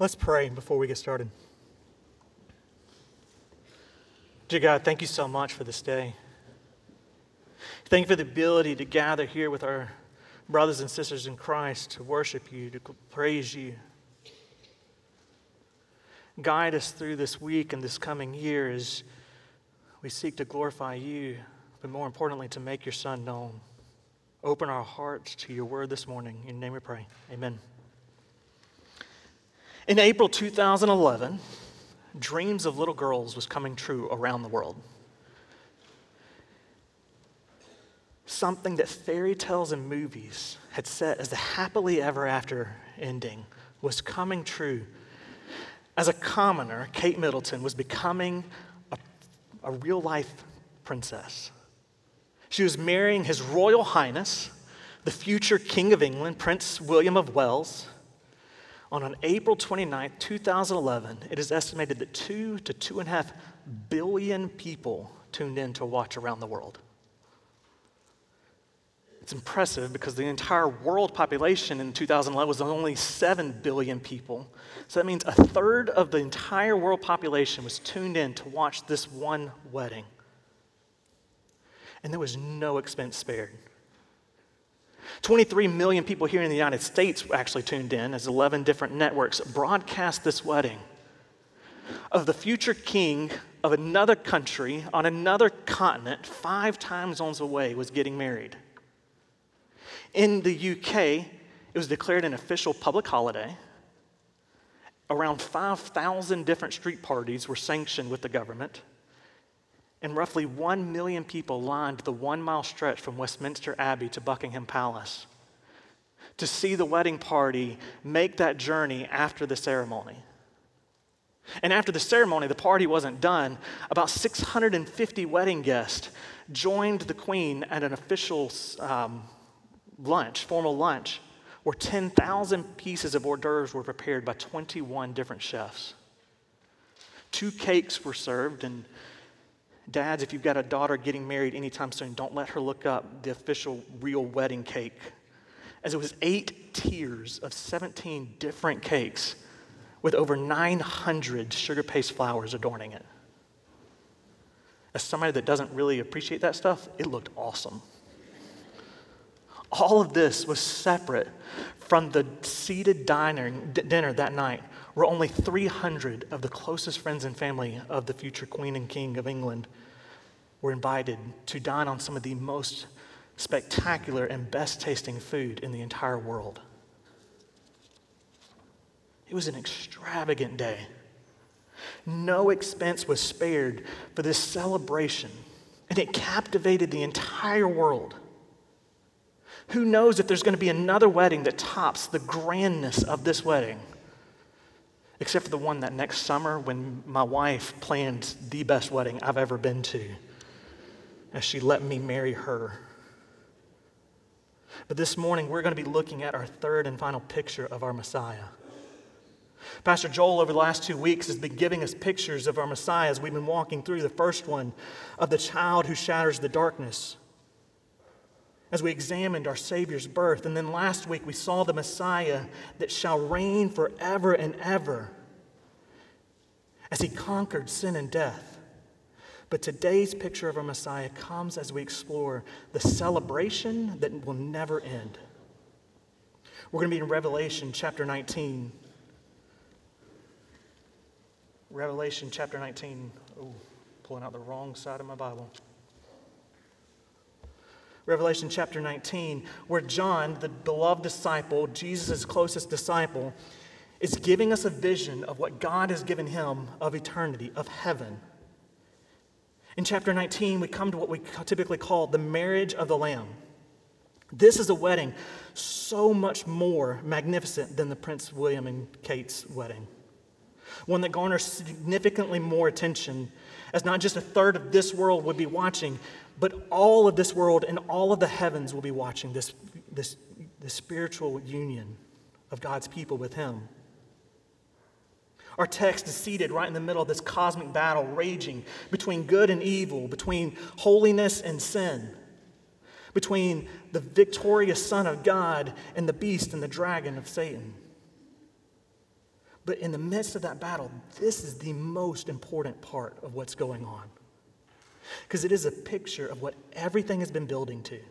Let's pray before we get started. Dear God, thank you so much for this day. Thank you for the ability to gather here with our brothers and sisters in Christ to worship you, to praise you. Guide us through this week and this coming year as we seek to glorify you, but more importantly, to make your Son known. Open our hearts to your word this morning. In your name we pray. Amen. In April 2011, dreams of little girls was coming true around the world. Something that fairy tales and movies had set as the happily ever after ending was coming true. As a commoner, Kate Middleton was becoming a real-life princess. She was marrying His Royal Highness, the future King of England, Prince William of Wales. On April 29, 2011, it is estimated that 2 to 2.5 billion people tuned in to watch around the world. It's impressive because the entire world population in 2011 was only 7 billion people. So that means a third of the entire world population was tuned in to watch this one wedding. And there was no expense spared. 23 million people here in the United States actually tuned in as 11 different networks broadcast this wedding of the future king of another country on another continent 5 time zones away was getting married. In the UK, it was declared an official public holiday. Around 5,000 different street parties were sanctioned with the government. And roughly 1 million people lined the 1-mile stretch from Westminster Abbey to Buckingham Palace to see the wedding party make that journey after the ceremony. And after the ceremony, the party wasn't done. About 650 wedding guests joined the Queen at an official formal lunch, where 10,000 pieces of hors d'oeuvres were prepared by 21 different chefs. 2 cakes were served, and dads, if you've got a daughter getting married anytime soon, don't let her look up the official real wedding cake, as it was 8 tiers of 17 different cakes with over 900 sugar paste flowers adorning it. As somebody that doesn't really appreciate that stuff, it looked awesome. All of this was separate from the seated dinner that night, where only 300 of the closest friends and family of the future Queen and King of England were invited to dine on some of the most spectacular and best-tasting food in the entire world. It was an extravagant day. No expense was spared for this celebration, and it captivated the entire world. Who knows if there's going to be another wedding that tops the grandness of this wedding? Except for the one that next summer when my wife planned the best wedding I've ever been to, as she let me marry her. But this morning, we're going to be looking at our third and final picture of our Messiah. Pastor Joel, over the last 2 weeks, has been giving us pictures of our Messiah as we've been walking through the first one of the child who shatters the darkness, as we examined our Savior's birth. And then last week we saw the Messiah that shall reign forever and ever as he conquered sin and death. But today's picture of our Messiah comes as we explore the celebration that will never end. We're going to be in Revelation chapter 19. Revelation chapter 19. Oh, pulling out the wrong side of my Bible. Revelation chapter 19, where John, the beloved disciple, Jesus' closest disciple, is giving us a vision of what God has given him of eternity, of heaven. In chapter 19, we come to what we typically call the marriage of the Lamb. This is a wedding so much more magnificent than the Prince William and Kate's wedding. One that garners significantly more attention, as not just a third of this world would be watching, but all of this world and all of the heavens will be watching this spiritual union of God's people with him. Our text is seated right in the middle of this cosmic battle raging between good and evil, between holiness and sin, between the victorious Son of God and the beast and the dragon of Satan. But in the midst of that battle, this is the most important part of what's going on. Because it is a picture of what everything has been building to.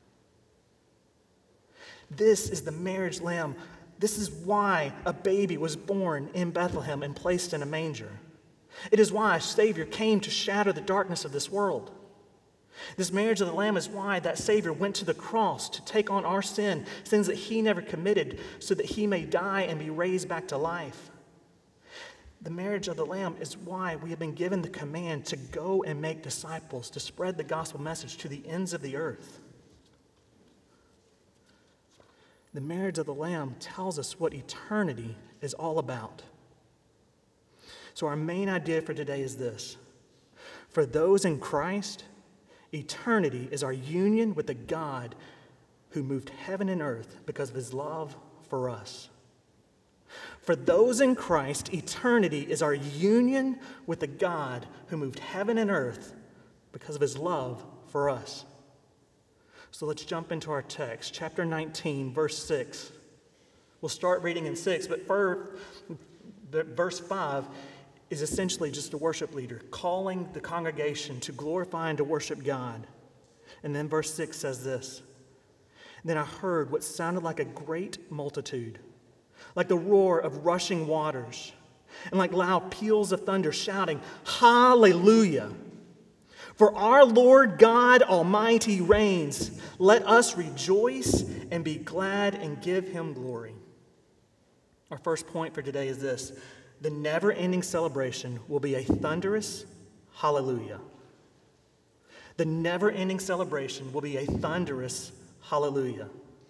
This is the marriage lamb. This is why a baby was born in Bethlehem and placed in a manger. It is why a Savior came to shatter the darkness of this world. This marriage of the Lamb is why that Savior went to the cross to take on our sins that he never committed, so that he may die and be raised back to life. The marriage of the Lamb is why we have been given the command to go and make disciples, to spread the gospel message to the ends of the earth. The marriage of the Lamb tells us what eternity is all about. So our main idea for today is this. For those in Christ, eternity is our union with the God who moved heaven and earth because of his love for us. For those in Christ, eternity is our union with the God who moved heaven and earth because of his love for us. So let's jump into our text, chapter 19, verse 6. We'll start reading in 6, but verse 5 is essentially just a worship leader calling the congregation to glorify and to worship God. And then verse 6 says this, "Then I heard what sounded like a great multitude, like the roar of rushing waters, and like loud peals of thunder shouting, 'Hallelujah! For our Lord God Almighty reigns. Let us rejoice and be glad and give him glory.'" Our first point for today is this. The never-ending celebration will be a thunderous hallelujah. The never-ending celebration will be a thunderous hallelujah.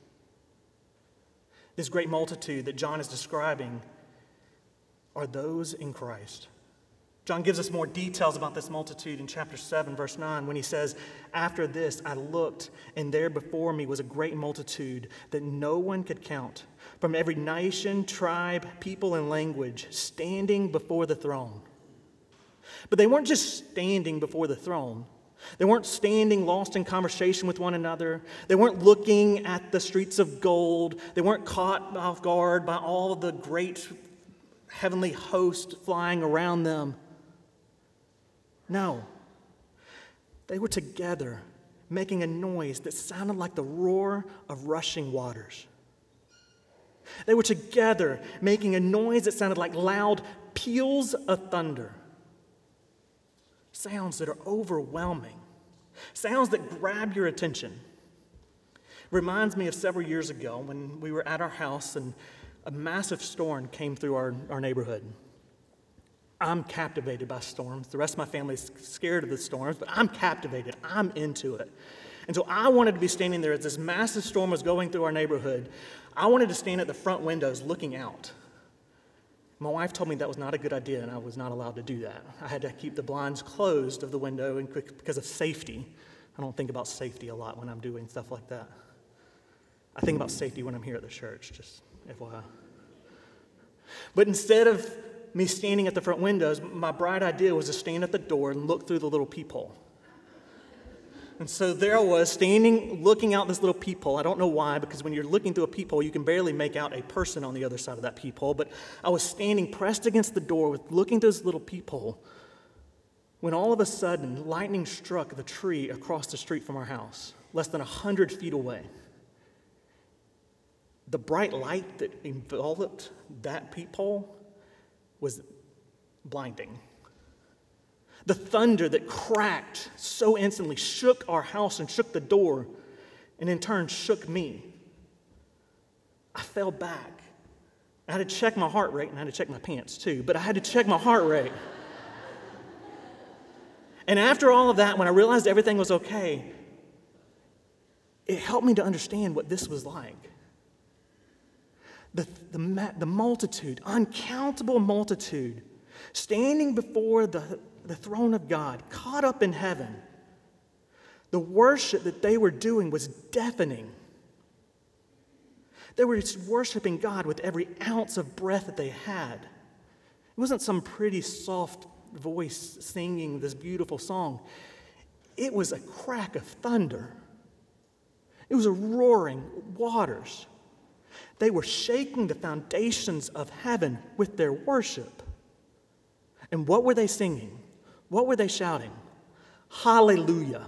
This great multitude that John is describing are those in Christ. John gives us more details about this multitude in chapter 7, verse 9, when he says, "After this I looked, and there before me was a great multitude that no one could count, from every nation, tribe, people, and language, standing before the throne." But they weren't just standing before the throne. They weren't standing lost in conversation with one another. They weren't looking at the streets of gold. They weren't caught off guard by all the great heavenly host flying around them. No, they were together, making a noise that sounded like the roar of rushing waters. They were together, making a noise that sounded like loud peals of thunder. Sounds that are overwhelming, sounds that grab your attention. Reminds me of several years ago when we were at our house and a massive storm came through our neighborhood. I'm captivated by storms. The rest of my family is scared of the storms, but I'm captivated. I'm into it. And so I wanted to be standing there as this massive storm was going through our neighborhood. I wanted to stand at the front windows looking out. My wife told me that was not a good idea, and I was not allowed to do that. I had to keep the blinds closed of the window because of safety. I don't think about safety a lot when I'm doing stuff like that. I think about safety when I'm here at the church, just FYI. But instead of me standing at the front windows, my bright idea was to stand at the door and look through the little peephole. And so there I was, standing, looking out this little peephole. I don't know why, because when you're looking through a peephole, you can barely make out a person on the other side of that peephole. But I was standing pressed against the door, looking through this little peephole, when all of a sudden, lightning struck the tree across the street from our house, less than 100 feet away. The bright light that enveloped that peephole was blinding. The thunder that cracked so instantly shook our house and shook the door, and in turn shook me. I fell back. I had to check my heart rate, and I had to check my pants too, but I had to check my heart rate. And after all of that, when I realized everything was okay, it helped me to understand what this was like. The multitude, uncountable multitude, standing before the throne of God, caught up in heaven. The worship that they were doing was deafening. They were just worshiping God with every ounce of breath that they had. It wasn't some pretty soft voice singing this beautiful song. It was a crack of thunder. It was a roaring waters. They were shaking the foundations of heaven with their worship. And what were they singing? What were they shouting? Hallelujah.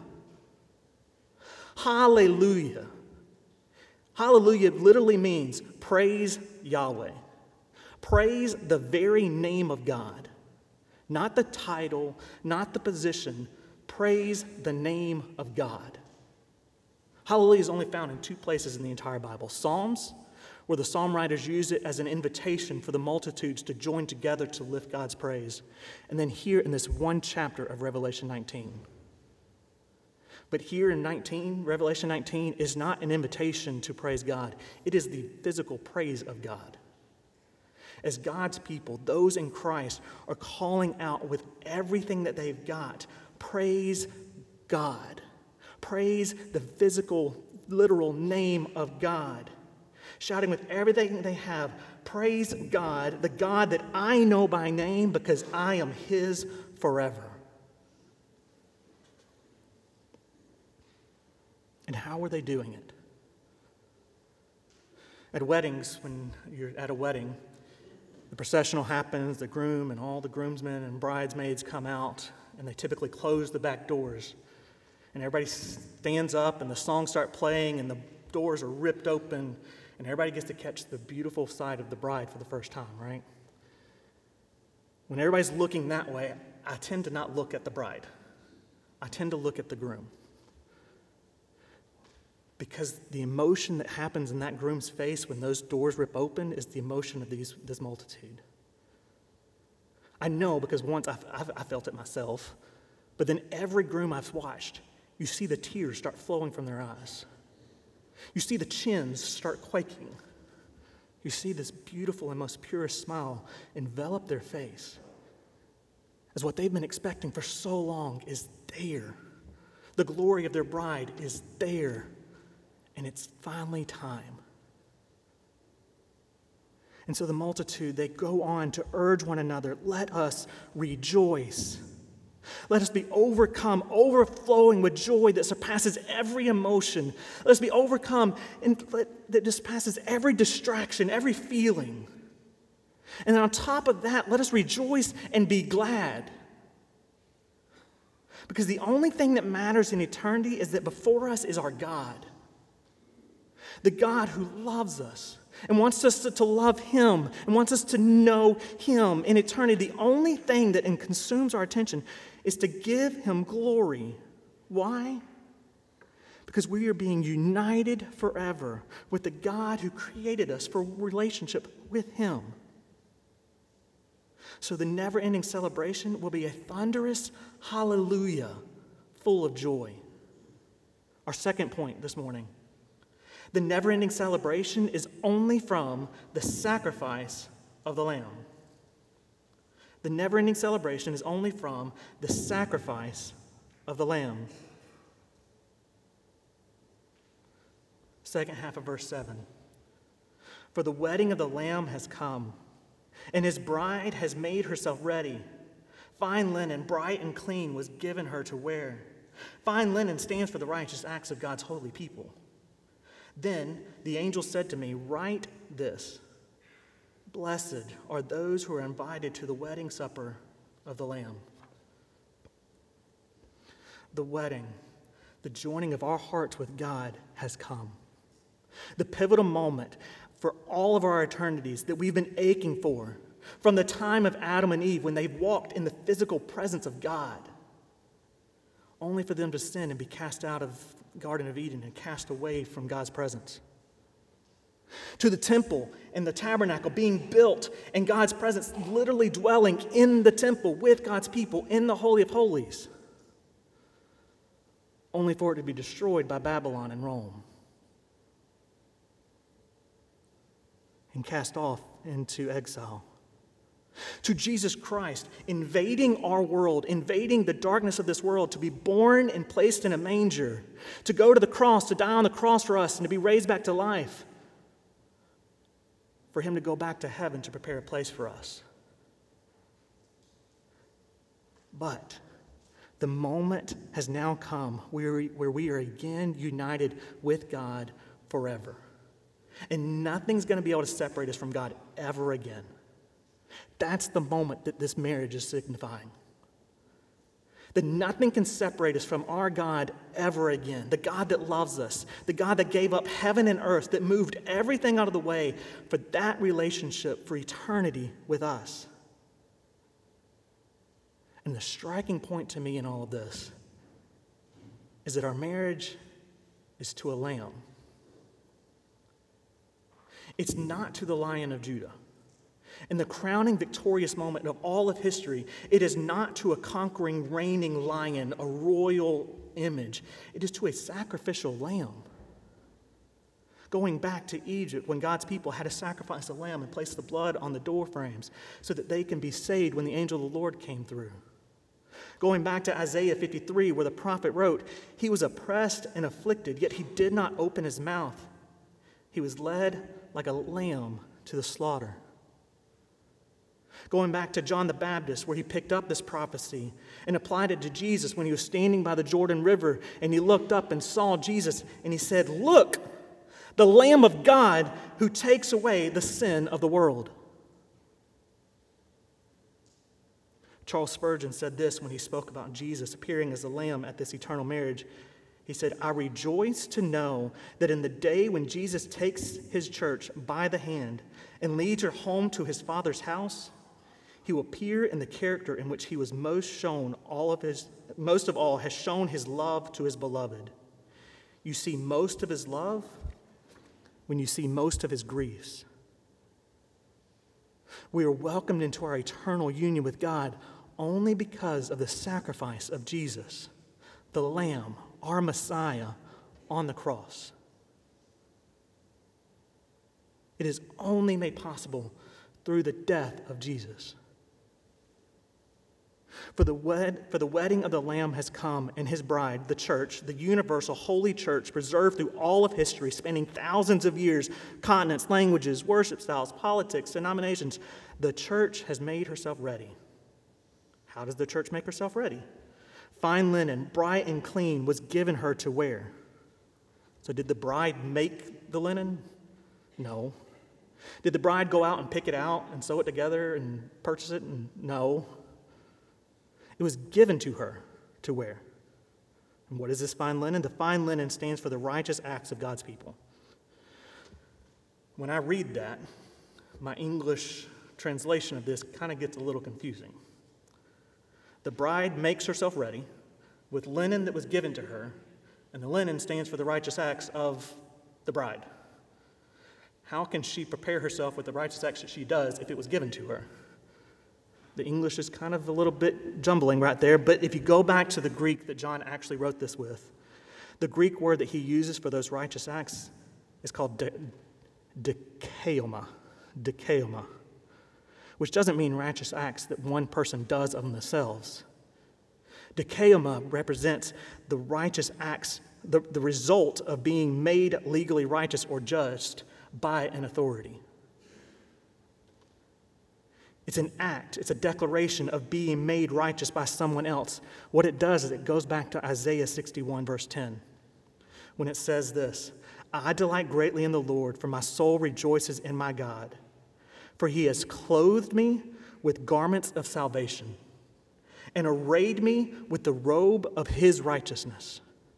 Hallelujah. Hallelujah literally means praise Yahweh. Praise the very name of God. Not the title, not the position. Praise the name of God. Hallelujah is only found in two places in the entire Bible. Psalms, where the psalm writers use it as an invitation for the multitudes to join together to lift God's praise. And then here in this one chapter of Revelation 19. But here in Revelation 19 is not an invitation to praise God. It is the physical praise of God. As God's people, those in Christ are calling out with everything that they've got, praise God. Praise the physical, literal name of God. Shouting with everything they have, praise God, the God that I know by name because I am His forever. And how were they doing it? At weddings, when you're at a wedding, the processional happens, the groom and all the groomsmen and bridesmaids come out, and they typically close the back doors. And everybody stands up, and the songs start playing, and the doors are ripped open, and everybody gets to catch the beautiful side of the bride for the first time, right? When everybody's looking that way, I tend to not look at the bride. I tend to look at the groom. Because the emotion that happens in that groom's face when those doors rip open is the emotion of this multitude. I know because once I felt it myself, but then every groom I've watched, you see the tears start flowing from their eyes. You see the chins start quaking. You see this beautiful and most purest smile envelop their face as what they've been expecting for so long is there. The glory of their bride is there. And it's finally time. And so the multitude, they go on to urge one another, let us rejoice. Let us be overflowing with joy that surpasses every emotion. Let us be overcome that just passes every distraction, every feeling. And on top of that, let us rejoice and be glad. Because the only thing that matters in eternity is that before us is our God. The God who loves us and wants us to love Him and wants us to know Him in eternity. The only thing that consumes our attention is to give Him glory. Why? Because we are being united forever with the God who created us for relationship with Him. So the never-ending celebration will be a thunderous hallelujah full of joy. Our second point this morning. The never-ending celebration is only from the sacrifice of the Lamb. The never-ending celebration is only from the sacrifice of the Lamb. Second half of verse 7. For the wedding of the Lamb has come, and His bride has made herself ready. Fine linen, bright and clean, was given her to wear. Fine linen stands for the righteous acts of God's holy people. Then the angel said to me, write this, blessed are those who are invited to the wedding supper of the Lamb. The wedding, the joining of our hearts with God has come. The pivotal moment for all of our eternities that we've been aching for, from the time of Adam and Eve when they walked in the physical presence of God, only for them to sin and be cast out of Garden of Eden and cast away from God's presence. To the temple and the tabernacle being built and God's presence literally dwelling in the temple with God's people in the Holy of Holies, only for it to be destroyed by Babylon and Rome and cast off into exile. To Jesus Christ, invading our world, invading the darkness of this world, to be born and placed in a manger, to go to the cross, to die on the cross for us, and to be raised back to life, for Him to go back to heaven to prepare a place for us. But the moment has now come where we are again united with God forever. And nothing's going to be able to separate us from God ever again. That's the moment that this marriage is signifying. That nothing can separate us from our God ever again. The God that loves us, the God that gave up heaven and earth, that moved everything out of the way for that relationship for eternity with us. And the striking point to me in all of this is that our marriage is to a lamb. It's not to the Lion of Judah. In the crowning victorious moment of all of history, it is not to a conquering, reigning lion, a royal image. It is to a sacrificial lamb. Going back to Egypt, when God's people had to sacrifice a lamb and place the blood on the door frames so that they can be saved when the angel of the Lord came through. Going back to Isaiah 53, where the prophet wrote, "He was oppressed and afflicted, yet he did not open his mouth. He was led like a lamb to the slaughter." Going back to John the Baptist, where he picked up this prophecy and applied it to Jesus when he was standing by the Jordan River, and he looked up and saw Jesus, and he said, "Look, the Lamb of God who takes away the sin of the world." Charles Spurgeon said this when he spoke about Jesus appearing as a lamb at this eternal marriage. He said, "I rejoice to know that in the day when Jesus takes his church by the hand and leads her home to his Father's house, he will appear in the character in which he was most of all has shown his love to his beloved. You see most of his love when you see most of his griefs." We are welcomed into our eternal union with God only because of the sacrifice of Jesus, the Lamb, our Messiah, on the cross. It is only made possible through the death of Jesus. For the wedding of the Lamb has come, and his bride, the church, the universal holy church, preserved through all of history, spanning thousands of years, continents, languages, worship styles, politics, denominations. The church has made herself ready. How does the church make herself ready? Fine linen, bright and clean, was given her to wear. So did the bride make the linen? No. Did the bride go out and pick it out and sew it together and purchase it? No. It was given to her to wear. And what is this fine linen? The fine linen stands for the righteous acts of God's people. When I read that, my English translation of this kind of gets a little confusing. The bride makes herself ready with linen that was given to her, and the linen stands for the righteous acts of the bride. How can she prepare herself with the righteous acts that she does if it was given to her? The English is kind of a little bit jumbling right there, but if you go back to the Greek that John actually wrote this with, the Greek word that he uses for those righteous acts is called dikaioma, which doesn't mean righteous acts that one person does of themselves. Dikaioma represents the righteous acts, the result of being made legally righteous or just by an authority. It's an act, it's a declaration of being made righteous by someone else. What it does is it goes back to Isaiah 61, verse 10, when it says this, "I delight greatly in the Lord, for my soul rejoices in my God. For he has clothed me with garments of salvation and arrayed me with the robe of his righteousness."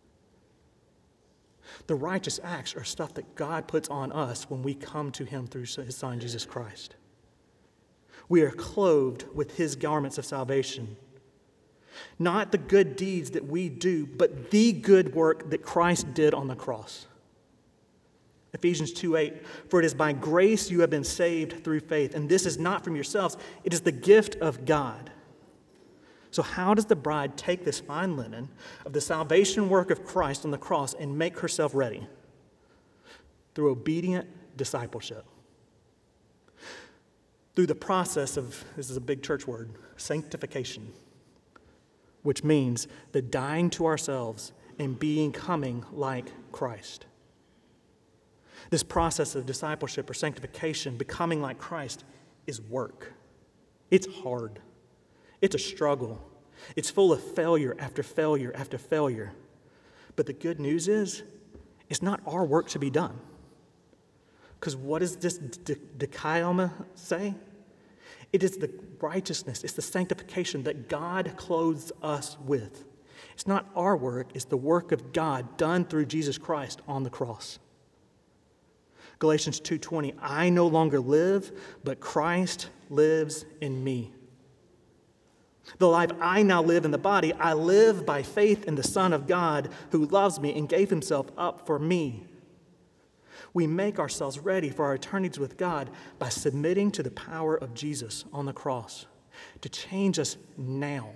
The righteous acts are stuff that God puts on us when we come to him through his Son, Jesus Christ. We are clothed with his garments of salvation. Not the good deeds that we do, but the good work that Christ did on the cross. Ephesians 2:8, "For it is by grace you have been saved through faith, and this is not from yourselves, it is the gift of God." So how does the bride take this fine linen of the salvation work of Christ on the cross and make herself ready? Through obedient discipleship. Through the process of, this is a big church word, sanctification, which means the dying to ourselves and becoming like Christ. This process of discipleship or sanctification, becoming like Christ, is work. It's hard. It's a struggle. It's full of failure after failure after failure. But the good news is, it's not our work to be done. Because what does this dikaioma say? It is the righteousness, it's the sanctification that God clothes us with. It's not our work, it's the work of God done through Jesus Christ on the cross. Galatians 2:20, I no longer live, but Christ lives in me. The life I now live in the body, I live by faith in the Son of God who loves me and gave himself up for me. We make ourselves ready for our eternities with God by submitting to the power of Jesus on the cross to change us now.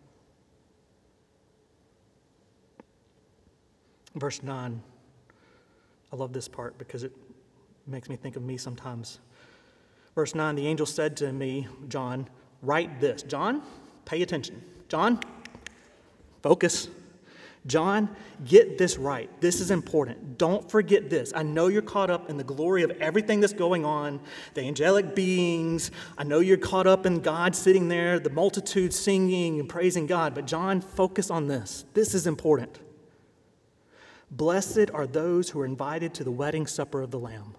Verse 9, I love this part because it makes me think of me sometimes. Verse 9, the angel said to me, John, write this. John, pay attention. John, focus. John, get this right. This is important. Don't forget this. I know you're caught up in the glory of everything that's going on, the angelic beings. I know you're caught up in God sitting there, the multitude singing and praising God. But John, focus on this. This is important. Blessed are those who are invited to the wedding supper of the Lamb.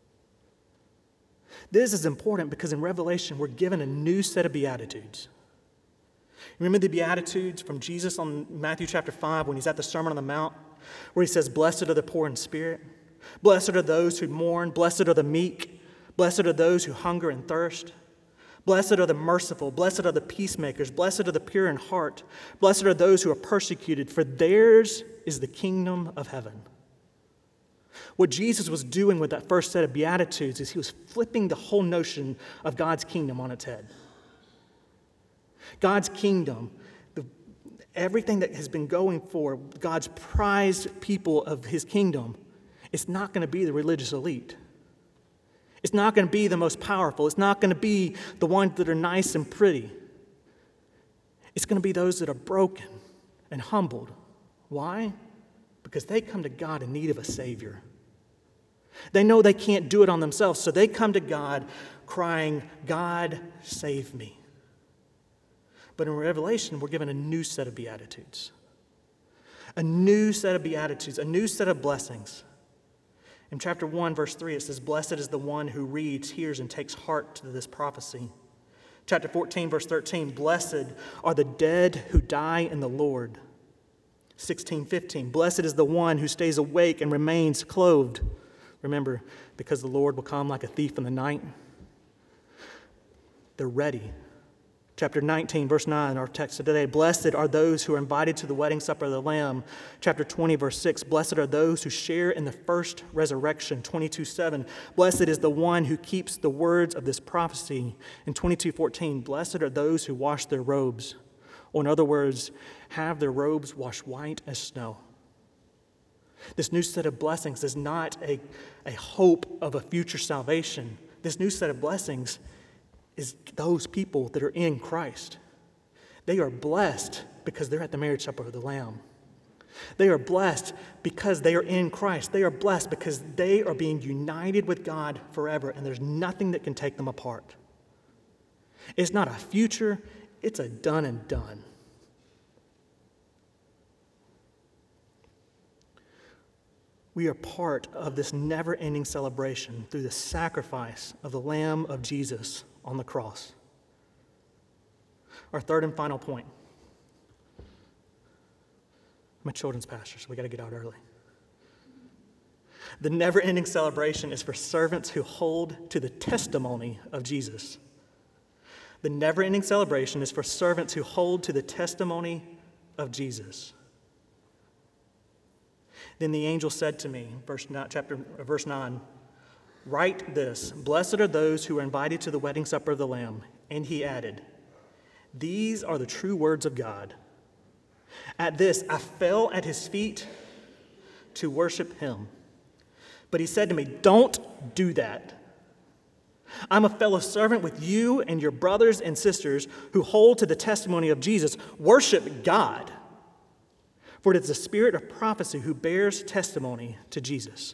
This is important because in Revelation, we're given a new set of Beatitudes. Remember the Beatitudes from Jesus on Matthew chapter 5 when he's at the Sermon on the Mount, where he says, blessed are the poor in spirit, blessed are those who mourn, blessed are the meek, blessed are those who hunger and thirst, blessed are the merciful, blessed are the peacemakers, blessed are the pure in heart, blessed are those who are persecuted, for theirs is the kingdom of heaven. What Jesus was doing with that first set of Beatitudes is he was flipping the whole notion of God's kingdom on its head. God's kingdom, everything that has been going for God's prized people of his kingdom, it's not going to be the religious elite. It's not going to be the most powerful. It's not going to be the ones that are nice and pretty. It's going to be those that are broken and humbled. Why? Because they come to God in need of a Savior. They know they can't do it on themselves, so they come to God crying, God, save me. But in Revelation, we're given a new set of Beatitudes. A new set of Beatitudes, a new set of blessings. In chapter 1, verse 3, it says, blessed is the one who reads, hears, and takes heart to this prophecy. Chapter 14, verse 13, blessed are the dead who die in the Lord. 16:15, blessed is the one who stays awake and remains clothed. Remember, because the Lord will come like a thief in the night. They're ready. Chapter 19, verse 9, our text of today, blessed are those who are invited to the wedding supper of the Lamb. Chapter 20, verse 6, blessed are those who share in the first resurrection. 22:7, blessed is the one who keeps the words of this prophecy. In 22:14, blessed are those who wash their robes, or in other words, have their robes washed white as snow. This new set of blessings is not a hope of a future salvation. This new set of blessings is those people that are in Christ. They are blessed because they're at the marriage supper of the Lamb. They are blessed because they are in Christ. They are blessed because they are being united with God forever, and there's nothing that can take them apart. It's not a future, it's a done and done. We are part of this never-ending celebration through the sacrifice of the Lamb of Jesus on the cross. Our third and final point. I'm a children's pastor, so we got to get out early. The never-ending celebration is for servants who hold to the testimony of Jesus. The never-ending celebration is for servants who hold to the testimony of Jesus. Then the angel said to me, verse 9, write this, blessed are those who are invited to the wedding supper of the Lamb. And he added, these are the true words of God. At this, I fell at his feet to worship him. But he said to me, don't do that. I'm a fellow servant with you and your brothers and sisters who hold to the testimony of Jesus. Worship God. For it is the spirit of prophecy who bears testimony to Jesus.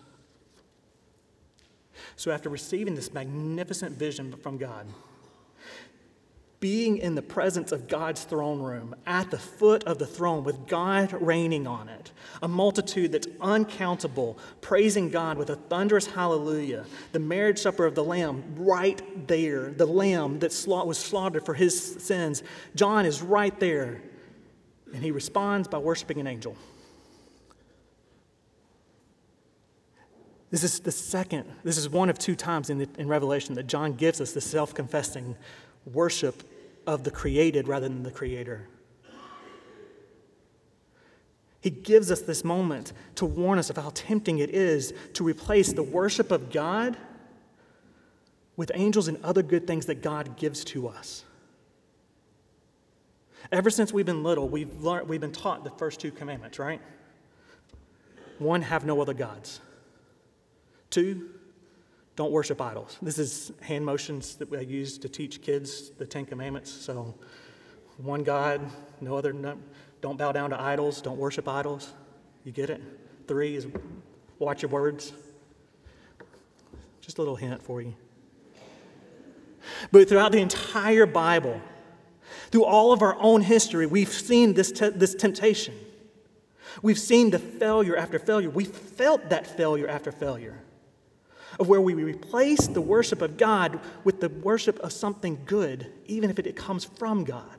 So after receiving this magnificent vision from God, being in the presence of God's throne room, at the foot of the throne with God reigning on it, a multitude that's uncountable, praising God with a thunderous hallelujah, the marriage supper of the Lamb right there, the Lamb that was slaughtered for his sins. John is right there, and he responds by worshiping an angel. This is one of two times in Revelation that John gives us the self-confessing worship of the created rather than the creator. He gives us this moment to warn us of how tempting it is to replace the worship of God with angels and other good things that God gives to us. Ever since we've been little, we've been taught the first two commandments, right? 1, have no other gods. 2, don't worship idols. This is hand motions that I use to teach kids the 10 Commandments. So, one God, no other, don't bow down to idols, don't worship idols. You get it? 3 is watch your words. Just a little hint for you. But throughout the entire Bible, through all of our own history, we've seen this temptation. We've seen the failure after failure. We felt that failure after failure, of where we replace the worship of God with the worship of something good, even if it comes from God.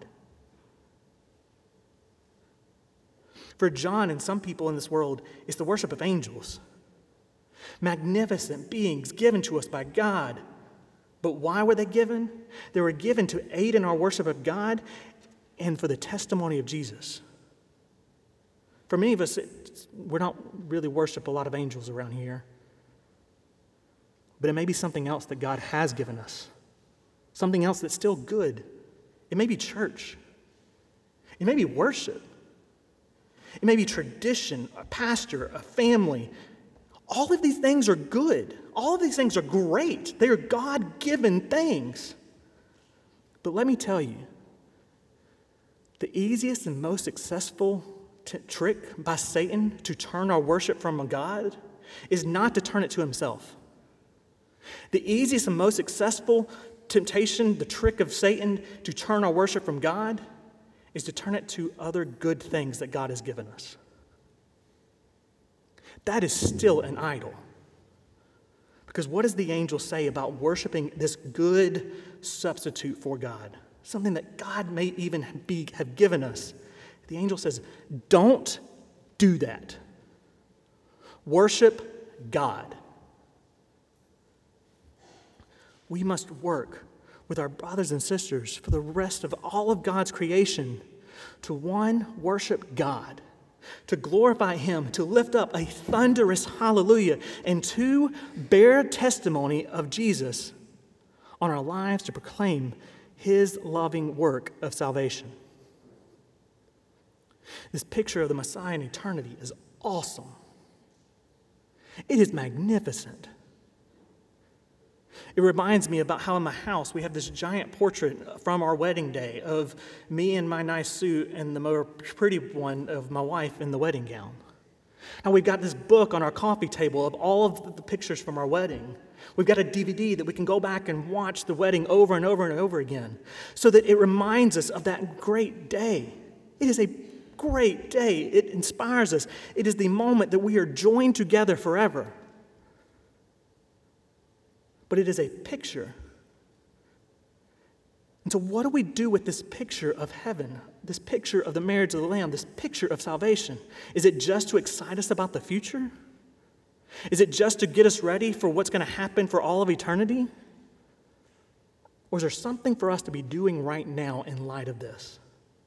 For John and some people in this world, it's the worship of angels, magnificent beings given to us by God. But why were they given? They were given to aid in our worship of God and for the testimony of Jesus. For many of us, we don't really worship a lot of angels around here. But it may be something else that God has given us. Something else that's still good. It may be church. It may be worship. It may be tradition, a pastor, a family. All of these things are good. All of these things are great. They are God-given things. But let me tell you, the easiest and most successful trick by Satan to turn our worship from God is not to turn it to himself. The easiest and most successful temptation, the trick of Satan to turn our worship from God, is to turn it to other good things that God has given us. That is still an idol. Because what does the angel say about worshiping this good substitute for God? Something that God may even have given us. The angel says, don't do that. Worship God. We must work with our brothers and sisters for the rest of all of God's creation to, 1, worship God, to glorify Him, to lift up a thunderous hallelujah, and 2, bear testimony of Jesus on our lives to proclaim His loving work of salvation. This picture of the Messiah in eternity is awesome. It is magnificent. It reminds me about how in my house we have this giant portrait from our wedding day of me in my nice suit and the more pretty one of my wife in the wedding gown. Now we've got this book on our coffee table of all of the pictures from our wedding. We've got a DVD that we can go back and watch the wedding over and over and over again so that it reminds us of that great day. It is a great day. It inspires us. It is the moment that we are joined together forever. But it is a picture. And so what do we do with this picture of heaven, this picture of the marriage of the Lamb, this picture of salvation? Is it just to excite us about the future? Is it just to get us ready for what's going to happen for all of eternity? Or is there something for us to be doing right now in light of this?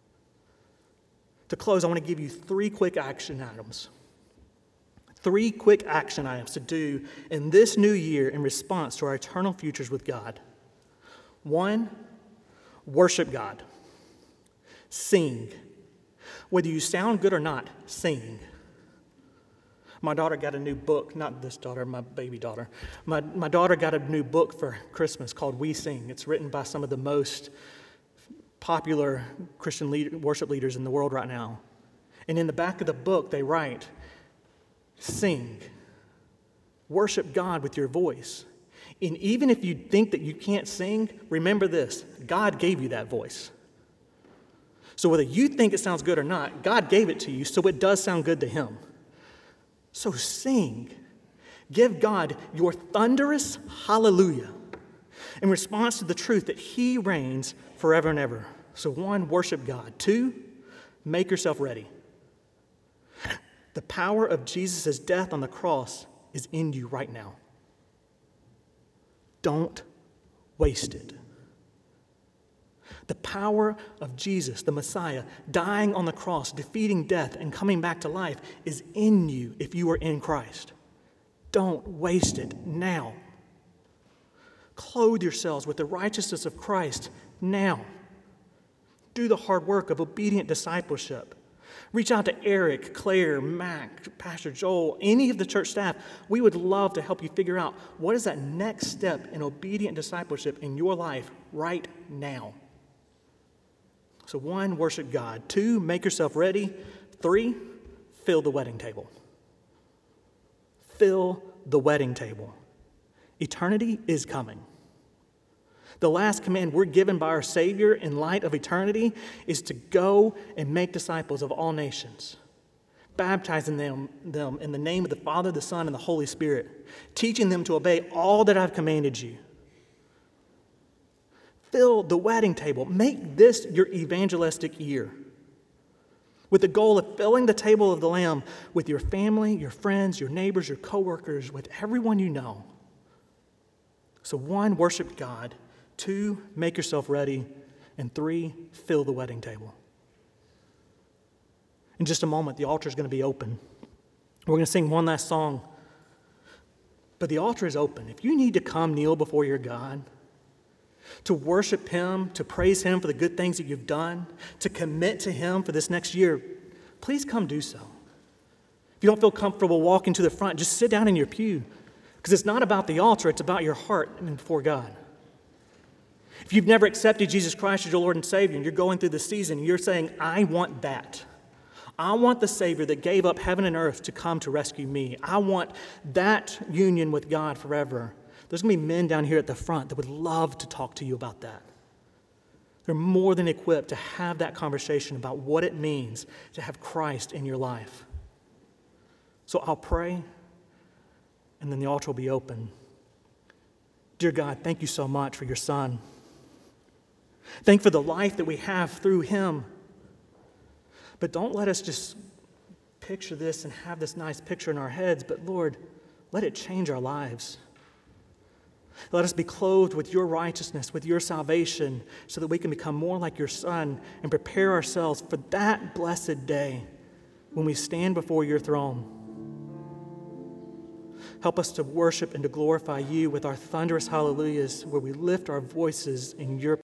To close, I want to give you 3 quick action items. 3 quick action items to do in this new year in response to our eternal futures with God. 1, worship God. Sing. Whether you sound good or not, sing. My daughter got a new book, not this daughter, my baby daughter. My daughter got a new book for Christmas called We Sing. It's written by some of the most popular Christian worship leaders in the world right now. And in the back of the book, they write, sing. Worship God with your voice. And even if you think that you can't sing, remember this: God gave you that voice. So whether you think it sounds good or not, God gave it to you, so it does sound good to him. So sing. Give God your thunderous hallelujah in response to the truth that he reigns forever and ever. So 1, worship God. 2, make yourself ready. The power of Jesus' death on the cross is in you right now. Don't waste it. The power of Jesus, the Messiah, dying on the cross, defeating death, and coming back to life is in you if you are in Christ. Don't waste it now. Clothe yourselves with the righteousness of Christ now. Do the hard work of obedient discipleship. Reach out to Eric, Claire, Mac, Pastor Joel, any of the church staff. We would love to help you figure out what is that next step in obedient discipleship in your life right now. So 1, worship God. 2, make yourself ready. 3, fill the wedding table. Fill the wedding table. Eternity is coming. The last command we're given by our Savior in light of eternity is to go and make disciples of all nations, baptizing them in the name of the Father, the Son, and the Holy Spirit, teaching them to obey all that I've commanded you. Fill the wedding table. Make this your evangelistic year, with the goal of filling the table of the Lamb with your family, your friends, your neighbors, your coworkers, with everyone you know. So 1, worship God. 2, make yourself ready. And 3, fill the wedding table. In just a moment, the altar is going to be open. We're going to sing one last song. But the altar is open. If you need to come kneel before your God, to worship him, to praise him for the good things that you've done, to commit to him for this next year, please come do so. If you don't feel comfortable walking to the front, just sit down in your pew, because it's not about the altar, it's about your heart and before God. If you've never accepted Jesus Christ as your Lord and Savior, and you're going through this season, and you're saying, I want that. I want the Savior that gave up heaven and earth to come to rescue me. I want that union with God forever. There's going to be men down here at the front that would love to talk to you about that. They're more than equipped to have that conversation about what it means to have Christ in your life. So I'll pray, and then the altar will be open. Dear God, thank you so much for your Son. Thank you for the life that we have through him. But don't let us just picture this and have this nice picture in our heads, but Lord, let it change our lives. Let us be clothed with your righteousness, with your salvation, so that we can become more like your Son and prepare ourselves for that blessed day when we stand before your throne. Help us to worship and to glorify you with our thunderous hallelujahs, where we lift our voices in your